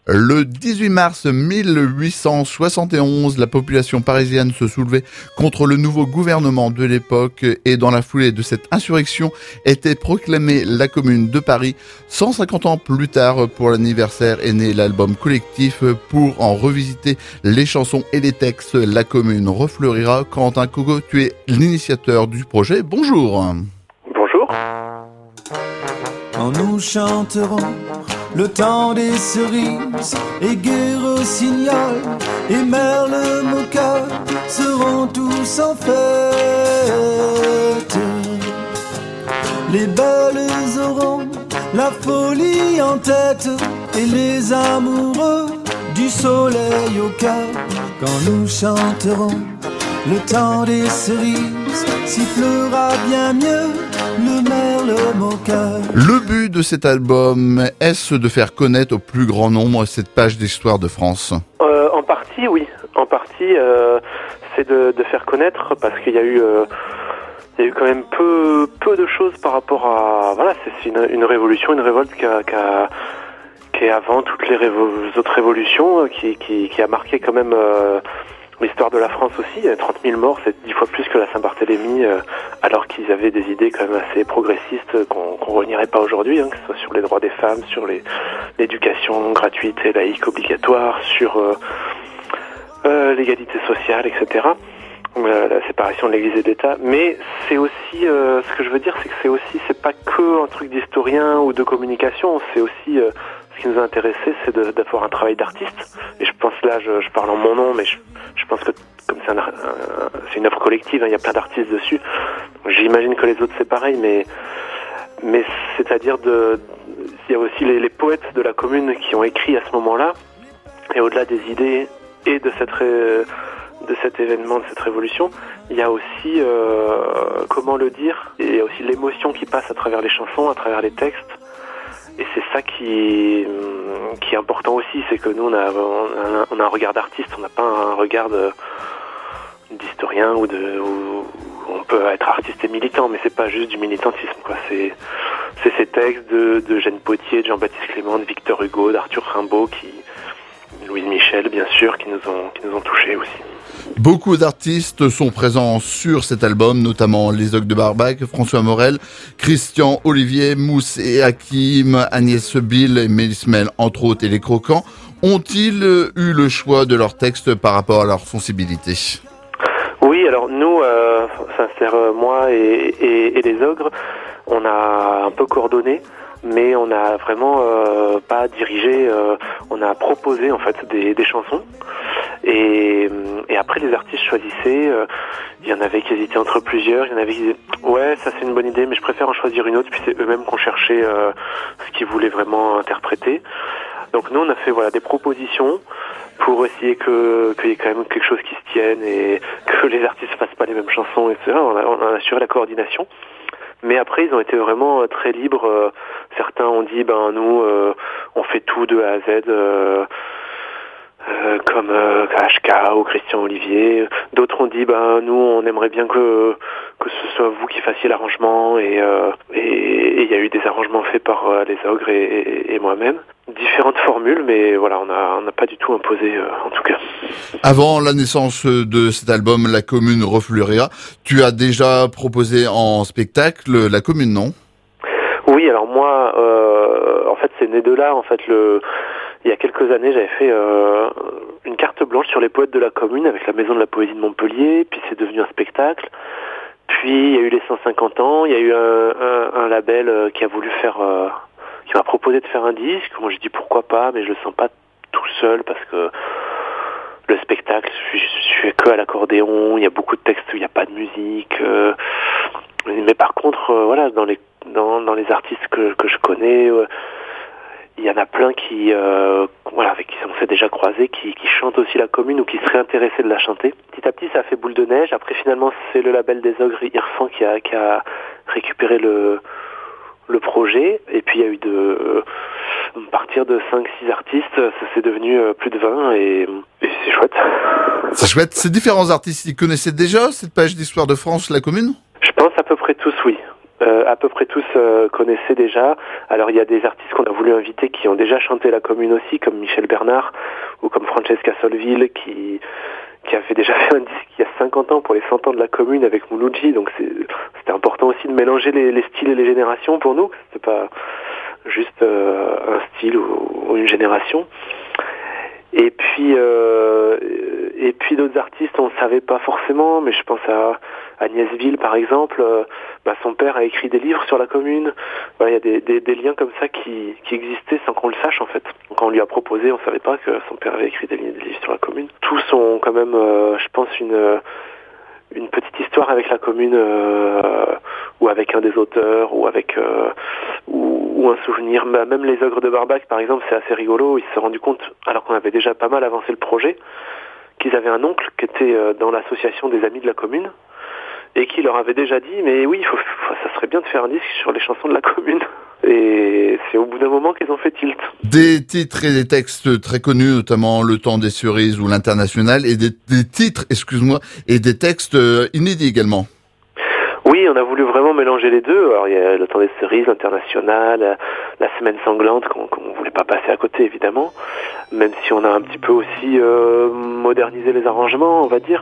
Le 18 mars 1871, la population parisienne se soulevait contre le nouveau gouvernement de l'époque et dans la foulée de cette insurrection était proclamée la Commune de Paris. 150 ans plus tard, pour l'anniversaire, est né l'album collectif pour en revisiter les chansons et les textes. La Commune refleurira. Corentin Cogo, tu es l'initiateur du projet. Bonjour. Bonjour. Quand nous chanterons le temps des cerises et Gai Rossignol et Merle Moka seront tous en fête. Les belles auront la folie en tête et les amoureux du soleil au cœur. Quand nous chanterons le temps des cerises, sifflera bien mieux le Merle Moka. Le but de cet album, est-ce de faire connaître au plus grand nombre cette page d'histoire de France ? En partie, oui. En partie, c'est de faire connaître parce qu'il y a eu quand même peu de choses par rapport à... Voilà, c'est une révolution, une révolte qui est avant toutes les autres révolutions, qui a marqué quand même... l'histoire de la France aussi, 30 000 morts, c'est 10 fois plus que la Saint-Barthélemy, alors qu'ils avaient des idées quand même assez progressistes qu'on renierait pas aujourd'hui, que ce soit sur les droits des femmes, sur l'éducation gratuite et laïque obligatoire, sur l'égalité sociale, etc. La séparation de l'Église et de l'État. Mais c'est aussi, ce que je veux dire, c'est que c'est pas que un truc d'historien ou de communication, c'est aussi... ce qui nous a intéressé, c'est d'avoir un travail d'artiste. Et je pense là, je parle en mon nom, mais je pense que comme c'est une œuvre collective, il y a plein d'artistes dessus. Donc, j'imagine que les autres c'est pareil, mais c'est-à-dire il y a aussi les poètes de la commune qui ont écrit à ce moment-là. Et au-delà des idées et de cet événement, de cette révolution, il y a aussi comment le dire. Et il y a aussi l'émotion qui passe à travers les chansons, à travers les textes. Et c'est ça qui est important aussi, c'est que nous on a un regard d'artiste, on n'a pas un regard d'historien où on peut être artiste et militant, mais c'est pas juste du militantisme, quoi. C'est ces textes de Jeanne Potier, de Jean-Baptiste Clément, de Victor Hugo, d'Arthur Rimbaud, Louise Michel bien sûr, qui nous ont touchés aussi. Beaucoup d'artistes sont présents sur cet album, notamment les Ogres de Barbac, François Morel, Christian Olivier, Mousse et Hakim, Agnès Bill et Mélismel, entre autres, et les Croquants. Ont-ils eu le choix de leurs textes par rapport à leur sensibilité ? Oui, alors nous, c'est-à-dire moi et les Ogres, on a un peu coordonné, mais on n'a vraiment pas dirigé, on a proposé en fait des chansons. Et après les artistes choisissaient, il y en avait qui hésitaient entre plusieurs, il y en avait qui disaient ouais ça c'est une bonne idée mais je préfère en choisir une autre, puis c'est eux-mêmes qu'on cherchait ce qu'ils voulaient vraiment interpréter. Donc nous on a fait des propositions pour essayer qu'il y ait quand même quelque chose qui se tienne et que les artistes fassent pas les mêmes chansons, etc. On a assuré la coordination. Mais après, ils ont été vraiment très libres. Certains ont dit, nous, on fait tout de A à Z, comme HK ou Christian Olivier. D'autres ont dit, nous, on aimerait bien que ce soit vous qui fassiez l'arrangement. Et il y a eu des arrangements faits par les Ogres et moi-même. Différentes formules, mais voilà, on n'a pas du tout imposé, en tout cas. Avant la naissance de cet album, La Commune refleurira, tu as déjà proposé en spectacle La Commune, non ? Oui, alors moi, en fait, c'est né de là. En fait, il y a quelques années, j'avais fait une carte blanche sur les poètes de la Commune avec la Maison de la Poésie de Montpellier, puis c'est devenu un spectacle. Puis il y a eu les 150 ans, il y a eu un label qui a voulu qui m'a proposé de faire un disque. Moi j'ai dit pourquoi pas, mais je le sens pas tout seul parce que le spectacle, je fais que à l'accordéon, il y a beaucoup de textes où il n'y a pas de musique. Mais par contre, dans les artistes que je connais, il y en a plein qui, avec qui on s'est déjà croisés, qui chantent aussi la Commune ou qui seraient intéressés de la chanter. Petit à petit, ça a fait boule de neige. Après, finalement, c'est le label des Ogres Irfan qui a récupéré le projet. Et puis, il y a eu à partir de 5-6 artistes, ça s'est devenu plus de 20 et c'est chouette. C'est chouette. Ces différents artistes, ils connaissaient déjà cette page d'histoire de France, La Commune ? Je pense à peu près tous, oui. À peu près tous connaissaient déjà. Alors il y a des artistes qu'on a voulu inviter qui ont déjà chanté la commune aussi, comme Michel Bernard ou comme Francesca Solville qui avait déjà fait un disque il y a 50 ans pour les 100 ans de la commune avec Mouloudji. Donc c'était important aussi de mélanger les styles et les générations pour nous. C'était pas juste un style ou une génération. Et puis d'autres artistes, on ne savait pas forcément, mais je pense à Agnès Ville par exemple. Son père a écrit des livres sur la commune. Il y a des liens comme ça qui existaient sans qu'on le sache en fait. Quand on lui a proposé, on ne savait pas que son père avait écrit des livres sur la commune. Tous ont quand même, je pense, une petite histoire avec la commune, ou avec un des auteurs, ou avec ou un souvenir. Même les Ogres de Barbac, par exemple, c'est assez rigolo. Ils se sont rendus compte, alors qu'on avait déjà pas mal avancé le projet, qu'ils avaient un oncle qui était dans l'association des amis de la commune, et qui leur avait déjà dit, mais oui, ça serait bien de faire un disque sur les chansons de la commune. Et c'est au bout d'un moment qu'ils ont fait tilt. Des titres et des textes très connus, notamment Le Temps des Cerises ou L'International, et des titres, et des textes inédits également. Oui, on a voulu vraiment mélanger les deux. Alors il y a Le Temps des Cerises, L'International, La Semaine Sanglante, qu'on voulait pas passer à côté évidemment, même si on a un petit peu aussi modernisé les arrangements, on va dire.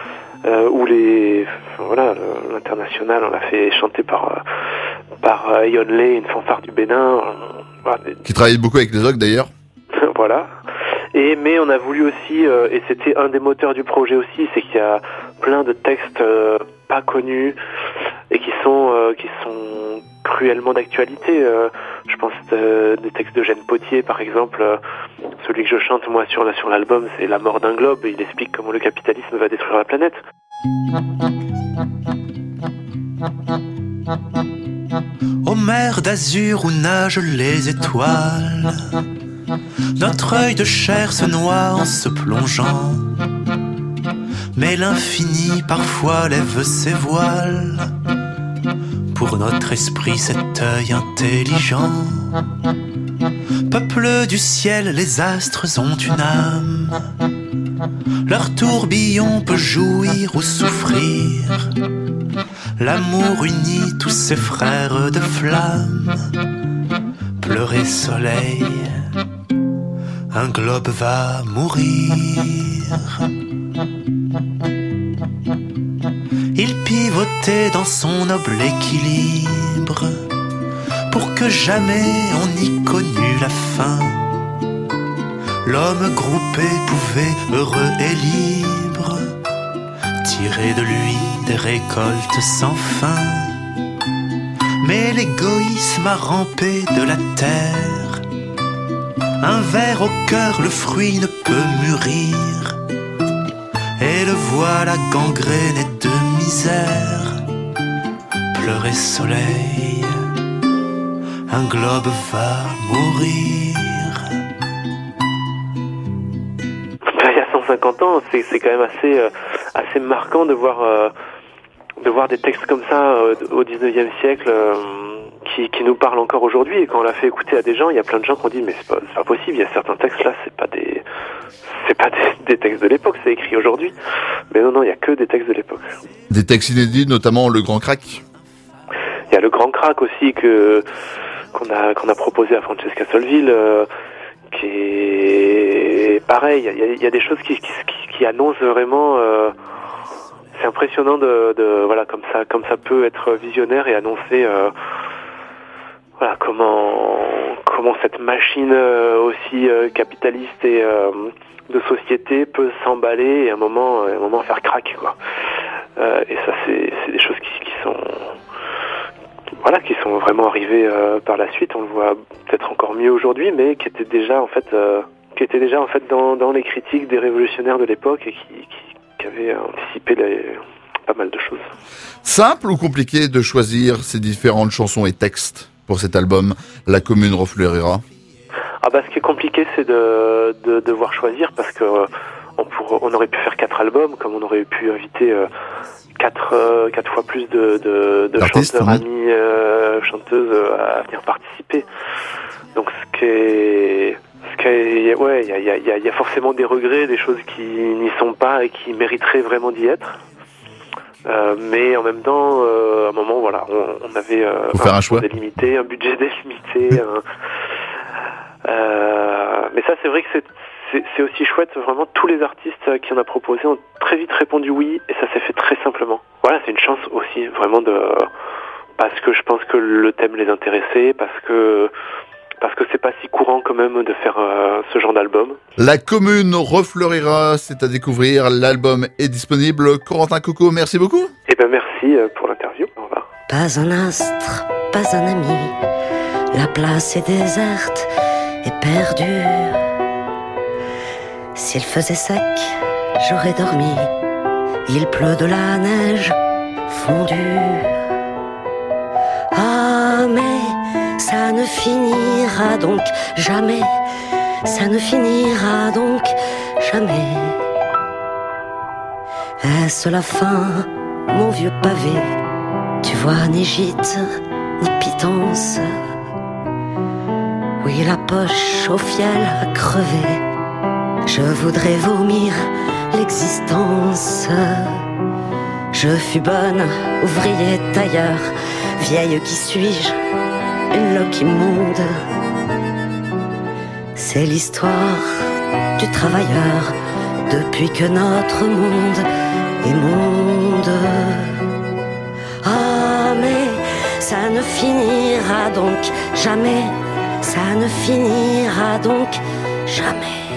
L'International, on l'a fait chanter par Yonley, une fanfare du Bénin. Qui travaille beaucoup avec les Ogres d'ailleurs. Voilà. Mais on a voulu aussi, et c'était un des moteurs du projet aussi, c'est qu'il y a plein de textes pas connus et qui sont cruellement d'actualité. Je pense des textes de Jeanne Potier, par exemple. Celui que je chante moi sur l'album, c'est La mort d'un globe. Il explique comment le capitalisme va détruire la planète. Aux mers d'azur où nagent les étoiles, notre œil de chair se noie en se plongeant, mais l'infini parfois lève ses voiles pour notre esprit, cet œil intelligent. Peuple du ciel, les astres ont une âme, leur tourbillon peut jouir ou souffrir. L'amour unit tous ses frères de flamme. Pleurer soleil, un globe va mourir. Il pivotait dans son noble équilibre pour que jamais on n'y connût la fin. L'homme groupé pouvait, heureux et libre, tirer de lui des récoltes sans fin. Mais l'égoïsme a rampé de la terre. Un ver au cœur, le fruit ne peut mûrir. Et le voilà gangréné de misère. Pleurer soleil, un globe va mourir. Il y a 150 ans, c'est quand même assez marquant de voir des textes comme ça au 19e siècle qui nous parlent encore aujourd'hui. Et quand on l'a fait écouter à des gens, il y a plein de gens qui ont dit mais c'est pas possible, il y a certains textes là, c'est pas des textes de l'époque, c'est écrit aujourd'hui. Mais non, il y a que des textes de l'époque. Des textes inédits, notamment Le Grand Crack. Il y a Le Grand Crack aussi qu'on a proposé à Francesca Solville, qui est pareil. Il y a des choses qui annoncent vraiment. C'est impressionnant de voilà comme ça peut être visionnaire et annoncer voilà comment cette machine aussi capitaliste et de société peut s'emballer et à un moment faire crack quoi. Et ça c'est des choses qui sont vraiment arrivées par la suite. On le voit peut-être encore mieux aujourd'hui, mais qui étaient déjà en fait dans les critiques des révolutionnaires de l'époque et qui avaient anticipé pas mal de choses. Simple ou compliqué de choisir ces différentes chansons et textes pour cet album La Commune refleurira? Ce qui est compliqué, c'est de devoir choisir parce que on aurait pu faire 4 albums, comme on aurait pu inviter 4 fois plus de chanteurs, amis, chanteuses à venir participer. Donc il y a forcément des regrets, des choses qui n'y sont pas et qui mériteraient vraiment d'y être. Mais en même temps, à un moment, voilà, on avait faire un choix délimité, un budget délimité. Mais ça, c'est vrai que c'est aussi chouette. Vraiment, tous les artistes qui en a proposé ont très vite répondu oui, et ça s'est fait très simplement. Voilà, c'est une chance aussi, vraiment parce que je pense que le thème les intéressait, parce que c'est pas si courant quand même de faire ce genre d'album. La commune refleurira, c'est à découvrir. L'album est disponible. Corentin Coco, merci beaucoup. Eh ben merci pour l'interview. Au revoir. Pas un astre, pas un ami. La place est déserte et perdue. S'il faisait sec, j'aurais dormi. Il pleut de la neige fondue. Ah, mais ça ne finira donc jamais. Ça ne finira donc jamais. Est-ce la fin, mon vieux pavé? Tu vois, ni gîte, ni pitance. Oui, la poche au fiel a crevé. Je voudrais vomir l'existence. Je fus bonne, ouvrier, tailleur. Vieille qui suis-je, une loque immonde. C'est l'histoire du travailleur depuis que notre monde est monde. Ah, mais ça ne finira donc jamais. Ça ne finira donc jamais.